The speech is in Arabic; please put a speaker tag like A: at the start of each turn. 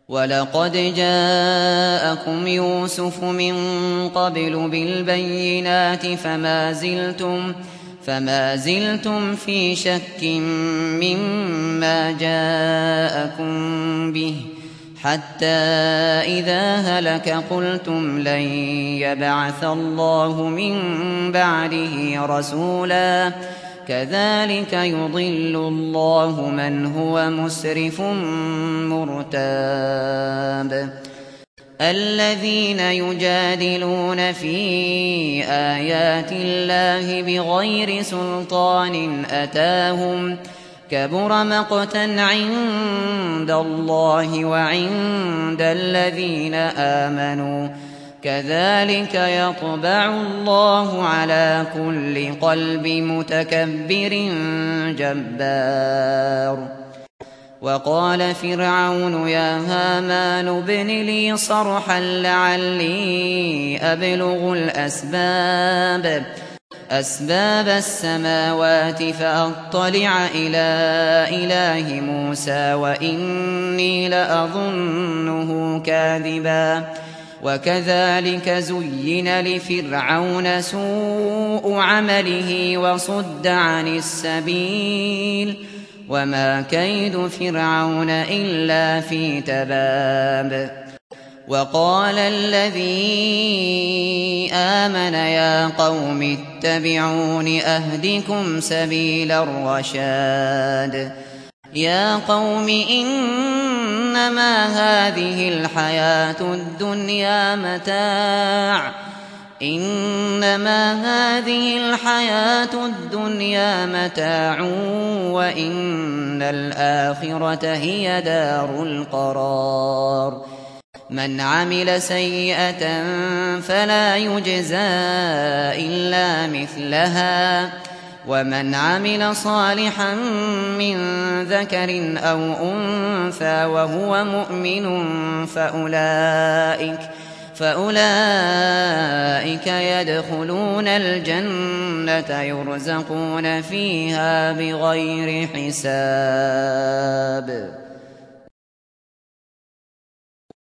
A: وَلَقَدْ جَاءَكُمْ يُوسُفُ مِن قَبْلُ بِالْبَيِّنَاتِ فما زلتم في شك مما جاءكم به، حتى إذا هلك قلتم لن يبعث الله من بعده رسولا، كذلك يضل الله من هو مسرف مرتاب. الذين يجادلون في آيات الله بغير سلطان أتاهم، كبر مقتا عند الله وعند الذين آمنوا، كذلك يطبع الله على كل قلب متكبر جبار. وقال فرعون يا هامان ابن لي صرحا لعلي أبلغ أسباب السماوات فأطلع إلى إله موسى وإني لأظنه كاذبا. وكذلك زين لفرعون سوء عمله وصد عن السبيل، وما كيد فرعون إلا في تباب. وقال الذي آمن يا قوم اتبعون أهدكم سبيل الرشاد. يا قوم إنما هذه الحياة الدنيا متاع وإن الآخرة هي دار القرار. من عمل سيئة فلا يجزى إلا مثلها، ومن عمل صالحا من ذكر أو أنثى وهو مؤمن فأولئك يدخلون الجنة يرزقون فيها بغير حساب.